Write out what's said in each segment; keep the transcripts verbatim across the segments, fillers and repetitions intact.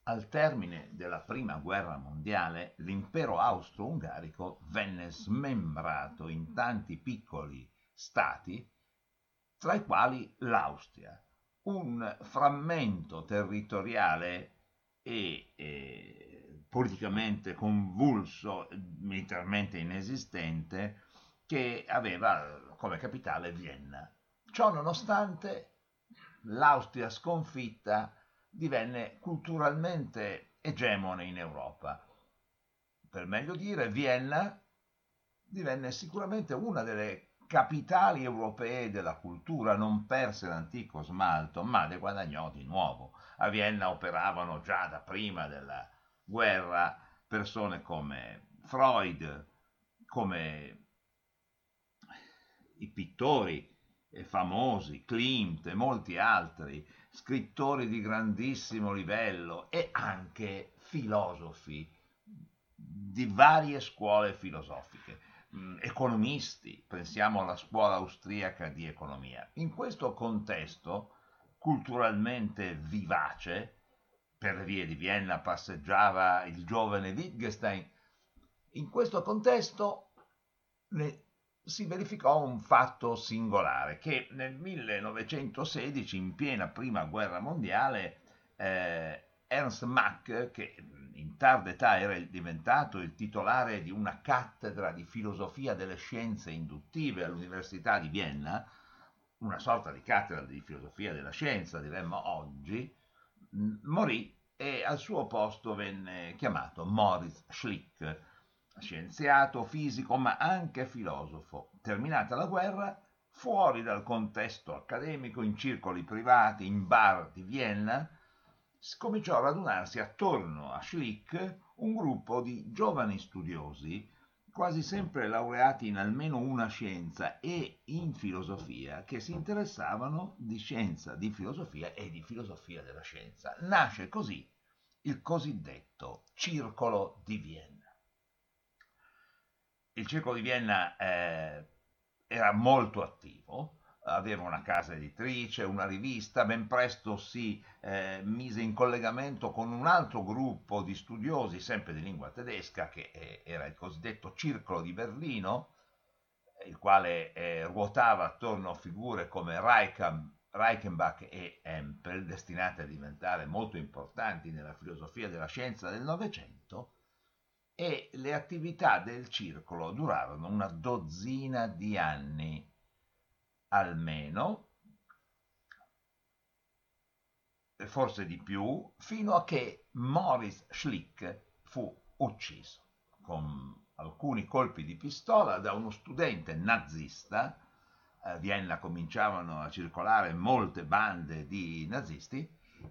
Al termine della prima guerra mondiale, l'impero austro-ungarico venne smembrato in tanti piccoli stati, tra i quali l'Austria, un frammento territoriale e eh, politicamente convulso, militarmente inesistente, che aveva come capitale Vienna. Ciò nonostante, l'Austria sconfitta divenne culturalmente egemone in Europa. Per meglio dire, Vienna divenne sicuramente una delle capitali europee della cultura, non perse l'antico smalto, ma ne guadagnò di nuovo. A Vienna operavano già da prima della guerra persone come Freud, come i pittori famosi, Klimt e molti altri, scrittori di grandissimo livello e anche filosofi di varie scuole filosofiche, mh, economisti, pensiamo alla scuola austriaca di economia. In questo contesto culturalmente vivace, per le vie di Vienna passeggiava il giovane Wittgenstein, in questo contesto ne si verificò un fatto singolare, che nel millenovecentosedici, in piena prima guerra mondiale, eh, Ernst Mach, che in tarda età era diventato il titolare di una cattedra di filosofia delle scienze induttive all'Università di Vienna, una sorta di cattedra di filosofia della scienza, diremmo oggi, morì e al suo posto venne chiamato Moritz Schlick, scienziato, fisico, ma anche filosofo. Terminata la guerra, fuori dal contesto accademico, in circoli privati, in bar di Vienna, cominciò a radunarsi attorno a Schlick un gruppo di giovani studiosi, quasi sempre laureati in almeno una scienza e in filosofia, che si interessavano di scienza, di filosofia e di filosofia della scienza. Nasce così il cosiddetto Circolo di Vienna. Il Circolo di Vienna eh, era molto attivo, aveva una casa editrice, una rivista, ben presto si eh, mise in collegamento con un altro gruppo di studiosi, sempre di lingua tedesca, che eh, era il cosiddetto Circolo di Berlino, il quale eh, ruotava attorno a figure come Reichem, Reichenbach e Hempel, destinate a diventare molto importanti nella filosofia della scienza del Novecento, e le attività del circolo durarono una dozzina di anni almeno, forse di più, fino a che Maurice Schlick fu ucciso con alcuni colpi di pistola da uno studente nazista. A Vienna cominciavano a circolare molte bande di nazisti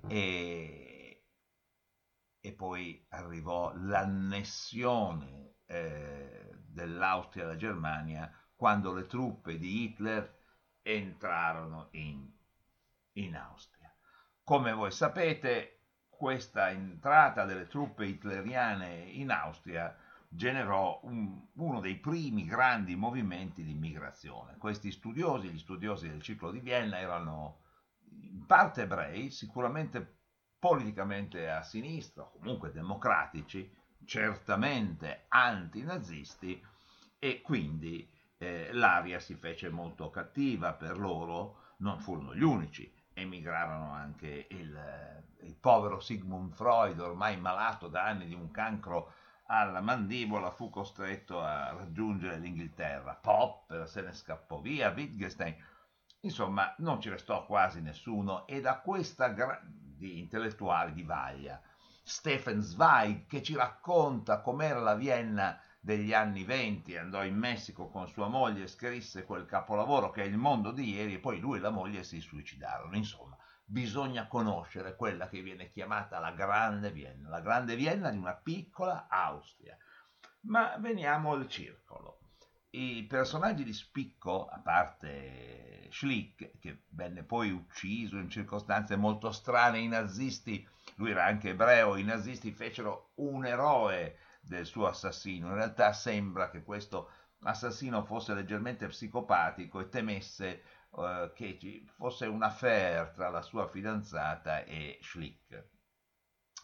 e, e poi arrivò l'annessione eh, dell'Austria alla Germania quando le truppe di Hitler entrarono in, in Austria. Come voi sapete, questa entrata delle truppe hitleriane in Austria generò un, uno dei primi grandi movimenti di migrazione. Questi studiosi, gli studiosi del ciclo di Vienna, erano in parte ebrei, sicuramente politicamente a sinistra, comunque democratici, certamente antinazisti, e quindi eh, l'aria si fece molto cattiva per loro. Non furono gli unici, emigrarono anche il, il povero Sigmund Freud, ormai malato da anni di un cancro alla mandibola, fu costretto a raggiungere l'Inghilterra. Popper se ne scappò via, Wittgenstein, insomma non ci restò quasi nessuno, e da questa gra- di intellettuali di vaglia. Stefan Zweig, che ci racconta com'era la Vienna degli anni venti, andò in Messico con sua moglie, scrisse quel capolavoro che è Il mondo di ieri, e poi lui e la moglie si suicidarono. Insomma, bisogna conoscere quella che viene chiamata la Grande Vienna, la Grande Vienna di una piccola Austria. Ma veniamo al circolo. I personaggi di spicco, a parte Schlick, che venne poi ucciso in circostanze molto strane, i nazisti, lui era anche ebreo, i nazisti fecero un eroe del suo assassino. In realtà sembra che questo assassino fosse leggermente psicopatico e temesse eh, che ci fosse un affair tra la sua fidanzata e Schlick.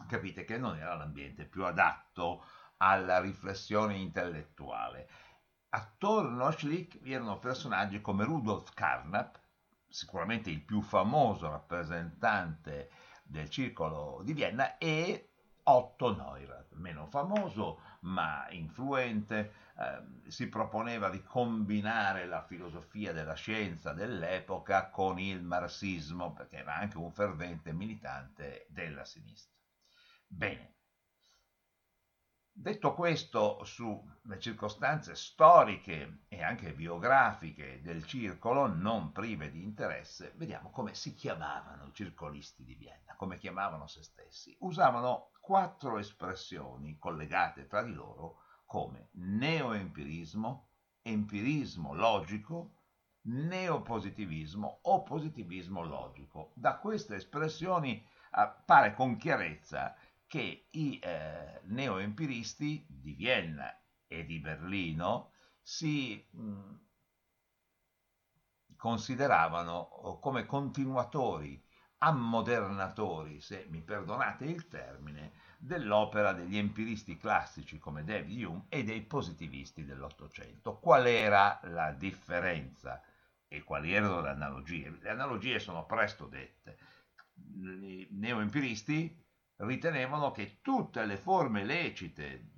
capite che non era l'ambiente più adatto alla riflessione intellettuale. Attorno a Schlick vi erano personaggi come Rudolf Carnap, sicuramente il più famoso rappresentante del circolo di Vienna, e Otto Neurath, meno famoso ma influente. Eh, si proponeva di combinare la filosofia della scienza dell'epoca con il marxismo, perché era anche un fervente militante della sinistra. Bene, detto questo sulle circostanze storiche e anche biografiche del circolo, non prive di interesse, vediamo come si chiamavano i circolisti di Vienna, come chiamavano se stessi. Usavano quattro espressioni collegate tra di loro come neoempirismo, empirismo logico, neopositivismo o positivismo logico. Da queste espressioni appare con chiarezza che i eh, neoempiristi di Vienna e di Berlino si mh, consideravano come continuatori, ammodernatori, se mi perdonate il termine, dell'opera degli empiristi classici come David Hume e dei positivisti dell'Ottocento. Qual era la differenza e quali erano le analogie? Le analogie sono presto dette. I neoempiristi ritenevano che tutte le forme lecite,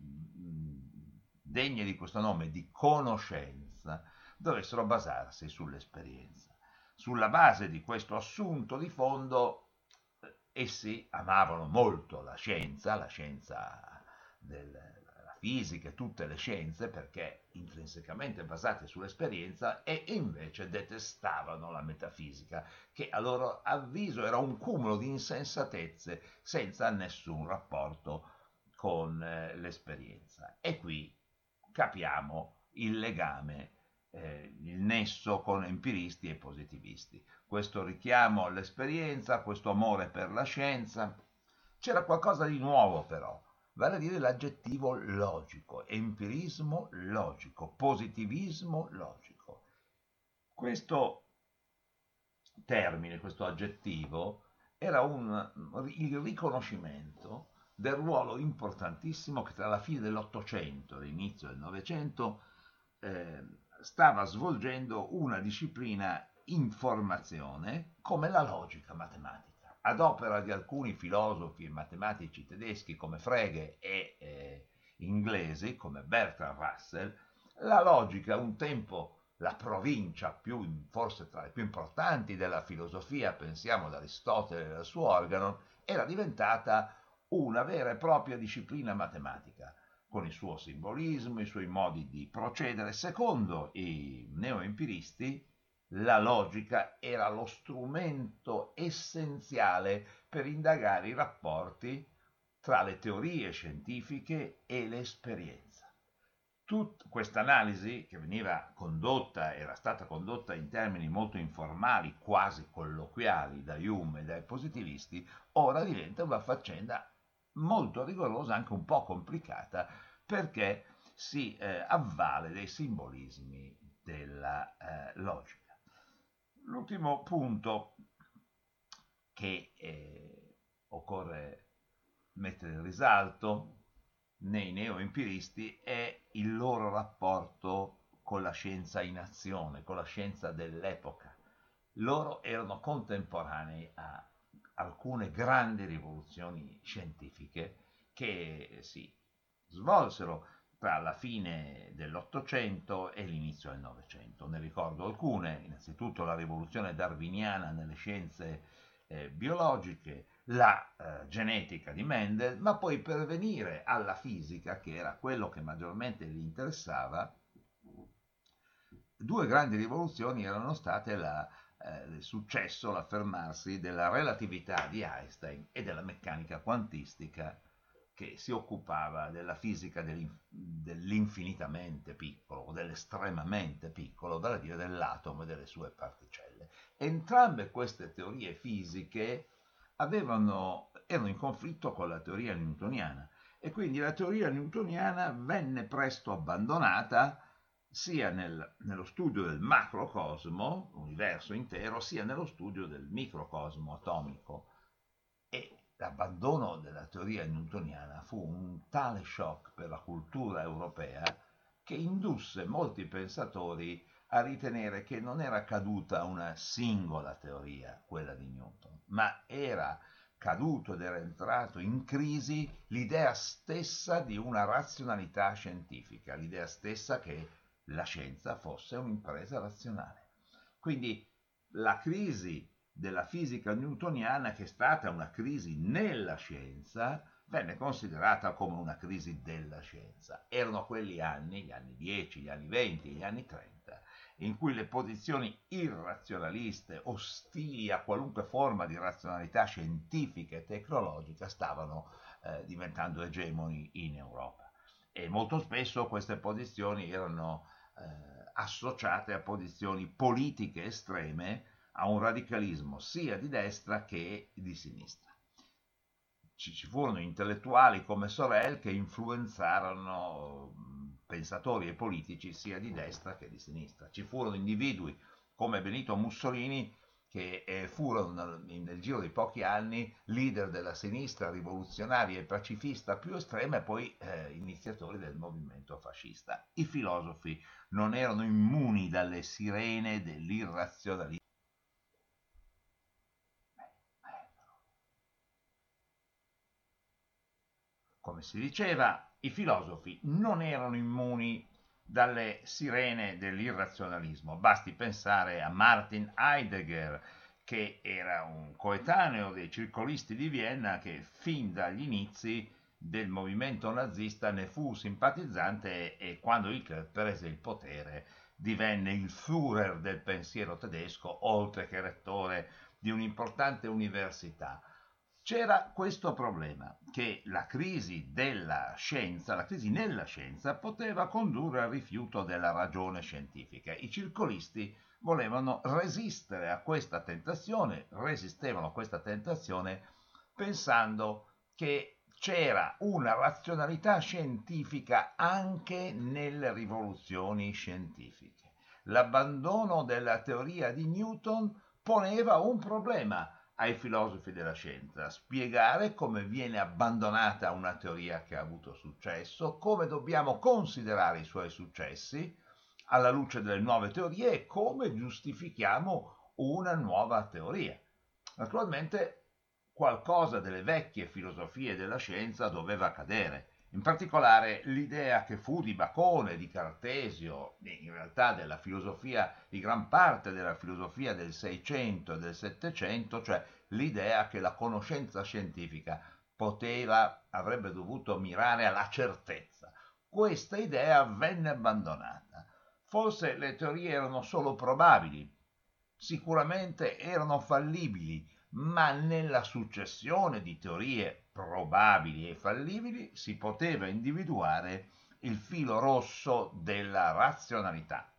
degne di questo nome, di conoscenza, dovessero basarsi sull'esperienza. Sulla base di questo assunto di fondo, essi amavano molto la scienza, la scienza della fisica e tutte le scienze, perché intrinsecamente basate sull'esperienza, e invece detestavano la metafisica, che a loro avviso era un cumulo di insensatezze senza nessun rapporto con eh, l'esperienza. E qui capiamo il legame, eh, il nesso con empiristi e positivisti. Questo richiamo all'esperienza, questo amore per la scienza. C'era qualcosa di nuovo però, vale a dire l'aggettivo logico, empirismo logico, positivismo logico. Questo termine, questo aggettivo, era un, il riconoscimento del ruolo importantissimo che tra la fine dell'Ottocento e l'inizio del Novecento eh, stava svolgendo una disciplina informazione come la logica matematica. Ad opera di alcuni filosofi e matematici tedeschi come Frege e eh, inglesi come Bertrand Russell, la logica, un tempo la provincia più, forse tra le più importanti della filosofia, pensiamo ad Aristotele e al suo organo, era diventata una vera e propria disciplina matematica, con il suo simbolismo, i suoi modi di procedere. Secondo i neoempiristi, la logica era lo strumento essenziale per indagare i rapporti tra le teorie scientifiche e l'esperienza. Tutta questa analisi, che veniva condotta, era stata condotta in termini molto informali, quasi colloquiali, da Hume e dai positivisti, ora diventa una faccenda molto rigorosa, anche un po' complicata, perché si eh, avvale dei simbolismi della eh, logica. L'ultimo punto che eh, occorre mettere in risalto nei neoempiristi è il loro rapporto con la scienza in azione, con la scienza dell'epoca. Loro erano contemporanei a alcune grandi rivoluzioni scientifiche che si svolsero tra la fine dell'Ottocento e l'inizio del Novecento. Ne ricordo alcune: innanzitutto la rivoluzione darwiniana nelle scienze eh, biologiche, la eh, genetica di Mendel, ma poi per venire alla fisica, che era quello che maggiormente gli interessava, due grandi rivoluzioni erano state la, eh, il successo, l'affermarsi della relatività di Einstein e della meccanica quantistica, che si occupava della fisica dell'infinitamente piccolo o dell'estremamente piccolo, vale a dire dell'atomo e delle sue particelle. Entrambe queste teorie fisiche avevano, erano in conflitto con la teoria newtoniana, e quindi la teoria newtoniana venne presto abbandonata sia nel, nello studio del macrocosmo, l'universo intero, sia nello studio del microcosmo atomico. E l'abbandono della teoria newtoniana fu un tale shock per la cultura europea che indusse molti pensatori a ritenere che non era caduta una singola teoria, quella di Newton, ma era caduto ed era entrato in crisi l'idea stessa di una razionalità scientifica, l'idea stessa che la scienza fosse un'impresa razionale. Quindi la crisi della fisica newtoniana, che è stata una crisi nella scienza, venne considerata come una crisi della scienza. Erano quelli anni, gli anni dieci, gli anni venti, gli anni trenta, in cui le posizioni irrazionaliste, ostili a qualunque forma di razionalità scientifica e tecnologica, stavano eh, diventando egemoni in Europa. E molto spesso queste posizioni erano eh, associate a posizioni politiche estreme, a un radicalismo sia di destra che di sinistra. Ci, ci furono intellettuali come Sorel che influenzarono pensatori e politici sia di destra che di sinistra. Ci furono individui come Benito Mussolini che eh, furono nel, nel giro di pochi anni leader della sinistra rivoluzionaria e pacifista più estrema e poi eh, iniziatori del movimento fascista. I filosofi non erano immuni dalle sirene dell'irrazionalità. Come si diceva, i filosofi non erano immuni dalle sirene dell'irrazionalismo. Basti pensare a Martin Heidegger, che era un coetaneo dei circolisti di Vienna, che fin dagli inizi del movimento nazista ne fu simpatizzante e, e quando Hitler prese il potere divenne il Führer del pensiero tedesco, oltre che rettore di un'importante università. C'era questo problema, che la crisi della scienza, la crisi nella scienza, poteva condurre al rifiuto della ragione scientifica. I circolisti volevano resistere a questa tentazione, resistevano a questa tentazione pensando che c'era una razionalità scientifica anche nelle rivoluzioni scientifiche. L'abbandono della teoria di Newton poneva un problema ai filosofi della scienza, spiegare come viene abbandonata una teoria che ha avuto successo, come dobbiamo considerare i suoi successi alla luce delle nuove teorie e come giustifichiamo una nuova teoria. Naturalmente qualcosa delle vecchie filosofie della scienza doveva cadere, in particolare l'idea che fu di Bacone, di Cartesio, in realtà della filosofia, di gran parte della filosofia del Seicento e del Settecento, cioè l'idea che la conoscenza scientifica poteva, avrebbe dovuto mirare alla certezza. Questa idea venne abbandonata. Forse le teorie erano solo probabili, sicuramente erano fallibili, ma nella successione di teorie probabili e fallibili si poteva individuare il filo rosso della razionalità.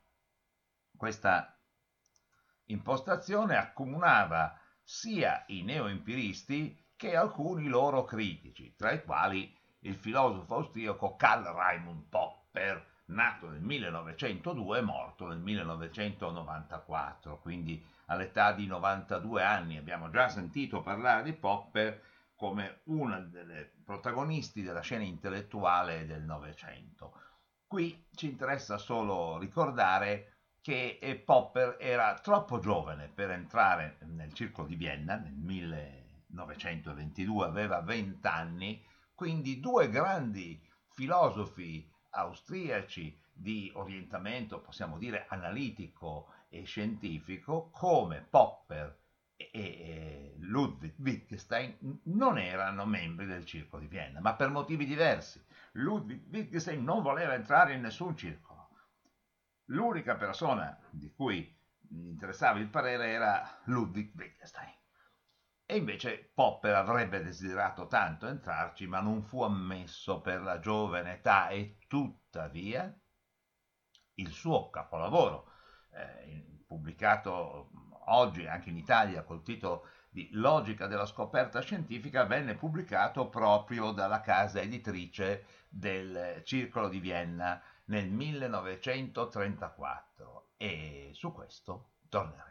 Questa impostazione accomunava sia i neoempiristi che alcuni loro critici, tra i quali il filosofo austriaco Karl Raimund Popper, nato nel millenovecentodue e morto nel millenovecentonovantaquattro, quindi all'età di novantadue anni. Abbiamo già sentito parlare di Popper come uno dei protagonisti della scena intellettuale del Novecento. Qui ci interessa solo ricordare che Popper era troppo giovane per entrare nel circolo di Vienna nel millenovecentoventidue, aveva venti anni, quindi due grandi filosofi austriaci di orientamento, possiamo dire, analitico e scientifico, come Popper e Ludwig Wittgenstein, non erano membri del circolo di Vienna, ma per motivi diversi. Ludwig Wittgenstein non voleva entrare in nessun circolo. L'unica persona di cui interessava il parere era Ludwig Wittgenstein. E invece Popper avrebbe desiderato tanto entrarci, ma non fu ammesso per la giovane età e tuttavia il suo capolavoro, eh, pubblicato oggi anche in Italia col titolo di Logica della scoperta scientifica, venne pubblicato proprio dalla casa editrice del Circolo di Vienna nel millenovecentotrentaquattro e su questo torneremo.